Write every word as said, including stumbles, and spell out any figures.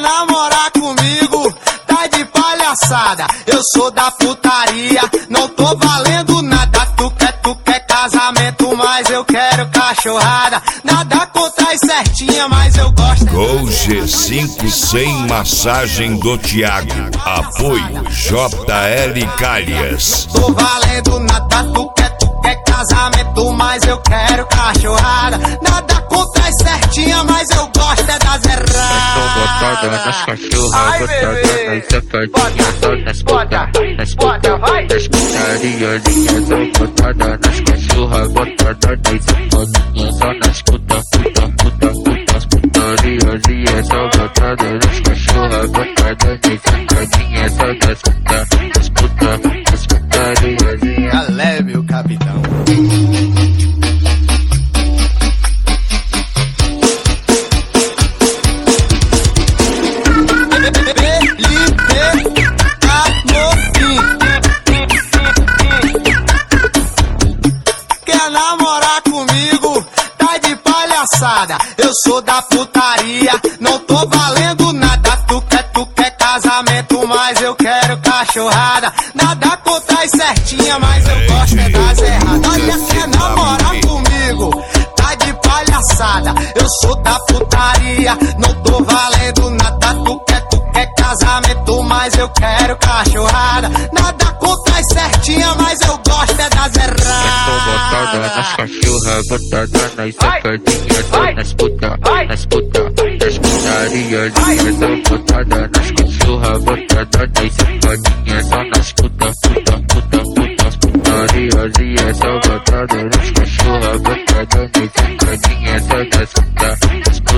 namorar comigo, tá de palhaçada. Eu sou da putaria, não tô valendo nada. Tu quer, tu quer casamento, mas eu quero cachorrada. Nada contra as certinha, mas eu gosto. Gol G cinco sem massagem do Thiago. Apoio J L Calhas. Tô valendo nada, tu quer, tu quer casamento, mas eu quero cachorrada. Nada contra as certinha, mas eu gosto é das erradas. Tô botada nas cachorras, botada nas safadinhas, só nas puta, nas puta, nas putaria, tô botada nas cachorras, botada nas safadinhas, só nas puta, puta, puta, puta, nas putaria, só botada nas cachorras, botada nas safadinhas, só nas puta, nas puta, nas putaria. Já leve o capitão. Quer namorar comigo, tá de palhaçada. Eu sou da putaria, não tô valendo nada. Tu quer, tu quer casamento, mas eu quero cachorrada. Nada contra as certinha, mas eu gosto é das erradas. Olha, quer namorar comigo, tá de palhaçada. Eu sou da putaria, não tô valendo nada. Tu quer, tu quer casamento, mas eu quero cachorrada. Nada contra as certinha, mas eu gosto é das erradas. Tô botada nas cachorras, botada nas safadinhas, só nas puta, nas puta, nas putaria, tô botada nas cachorras, botada nas safadinhas, só nas puta, puta, puta, puta, nas putaria, só botada nas cachorras, botada nas safadinhas, só nas puta, nas puta.